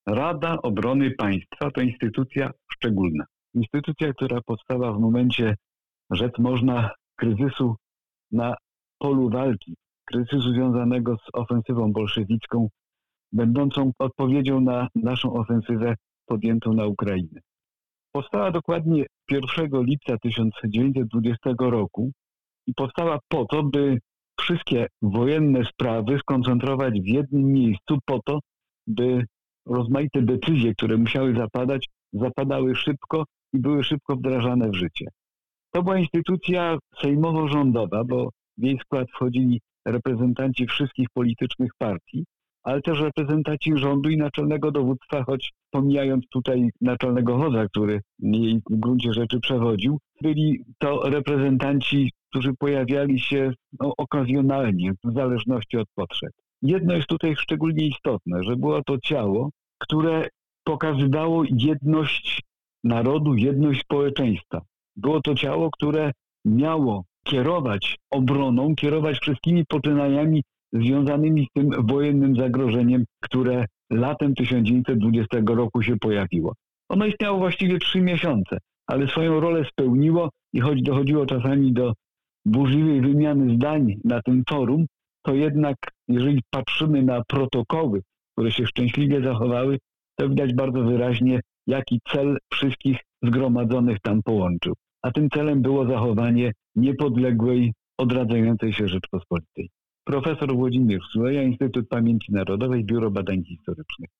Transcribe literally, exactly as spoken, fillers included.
Rada Obrony Państwa to instytucja szczególna. Instytucja, która powstała w momencie, rzec można, kryzysu na polu walki, kryzysu związanego z ofensywą bolszewicką, będącą odpowiedzią na naszą ofensywę podjętą na Ukrainę. Powstała dokładnie pierwszego lipca tysiąc dziewięćset dwudziestego roku i powstała po to, by wszystkie wojenne sprawy skoncentrować w jednym miejscu po to, by rozmaite decyzje, które musiały zapadać, zapadały szybko i były szybko wdrażane w życie. To była instytucja sejmowo-rządowa, bo w jej skład wchodzili reprezentanci wszystkich politycznych partii, ale też reprezentanci rządu i naczelnego dowództwa, choć pomijając tutaj naczelnego wodza, który jej w gruncie rzeczy przewodził, byli to reprezentanci, którzy pojawiali się no, okazjonalnie, w zależności od potrzeb. Jedno jest tutaj szczególnie istotne, że było to ciało, które pokazywało jedność narodu, jedność społeczeństwa. Było to ciało, które miało kierować obroną, kierować wszystkimi poczynaniami związanymi z tym wojennym zagrożeniem, które latem tysiąc dziewięćset dwudziestego roku się pojawiło. Ono istniało właściwie trzy miesiące, ale swoją rolę spełniło i choć dochodziło czasami do burzliwej wymiany zdań na tym forum, to jednak jeżeli patrzymy na protokoły, które się szczęśliwie zachowały, to widać bardzo wyraźnie, jaki cel wszystkich zgromadzonych tam połączył. A tym celem było zachowanie niepodległej, odradzającej się Rzeczpospolitej. Profesor Włodzimierz Suleja, Instytut Pamięci Narodowej, Biuro Badań Historycznych.